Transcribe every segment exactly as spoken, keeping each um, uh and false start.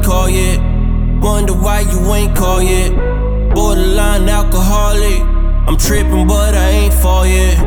called yet. Wonder why you ain't called yet. Borderline alcoholic. I'm tripping, but I ain't fall yet.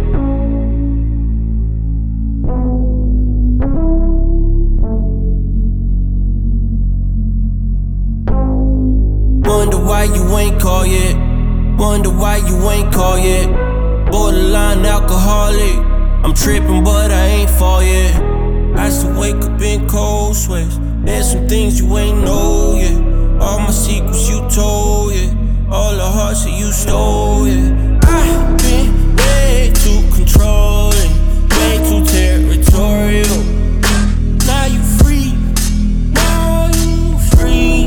Wonder why you ain't called yet. Wonder why you ain't called yet. Borderline alcoholic. I'm tripping, but I ain't fall yet. I still wake up in cold sweats. There's some things you ain't know yet. All my secrets you told, yeah. All the hearts that you stole, yeah. I've been way too controlling, way too territorial. Now you free, now you free.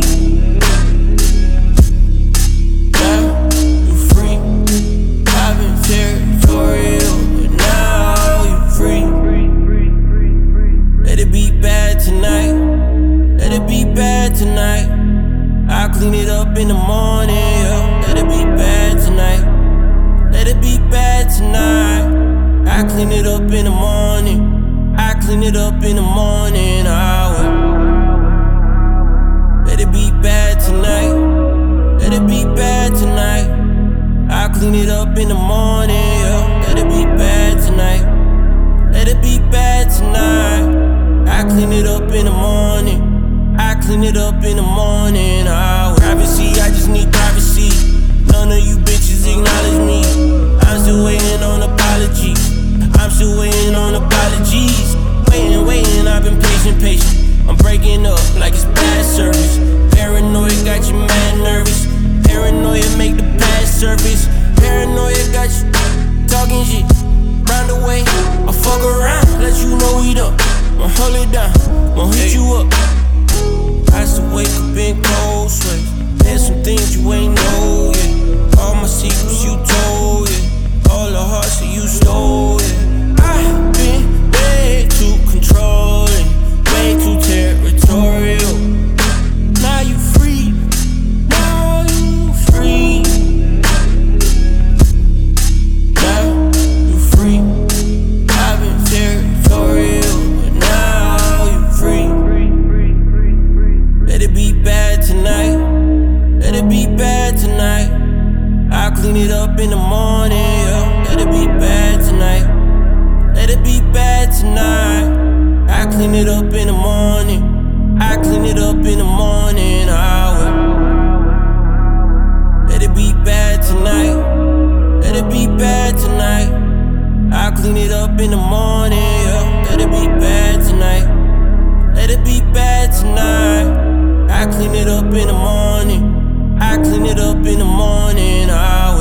Now you free. I've been territorial, but now you free. Let it be bad tonight. Let it be bad tonight. I'll clean it up in the morning, yeah. Let it be bad tonight. Let it be bad tonight. I clean it up in the morning. I clean it up in the morning hour. Let it be bad tonight. Let it be bad tonight. I clean it up in the morning, yeah. Let it be bad tonight. Let it be bad tonight. I clean it up in the morning. I clean it up in the morning hour. Privacy, I just need privacy. None of you bitches acknowledge me. I'm still waiting on apologies. I'm still waiting on apologies. Waiting, waiting, I've been patient, patient. I'm breaking up like it's bad service. Paranoia got you mad nervous. Paranoia make the bad service. Paranoia got you talking shit. Round the way, I'll fuck around, let you know we up. I'll hold it down, I'll hit you up. I still wake up in cold sweats. There's some things you ain't know yet. All my secrets you told, yeah. All the hearts that you stole, yeah. I've been way too controlling, way too territorial. Now you free, now you free. Now you free. I've been territorial, but now you free. Let it be bad tonight. Let it be bad tonight. I'll clean it up in the morning, yeah. Let it be bad tonight. Let it be bad tonight. I clean it up in the morning. I clean it up in the morning hour. Let it be bad tonight. Let it be bad tonight. I'll clean it up in the morning, yeah. Let it be bad tonight. Let it be bad tonight. I clean it up in the morning. I clean it up in the morning hour.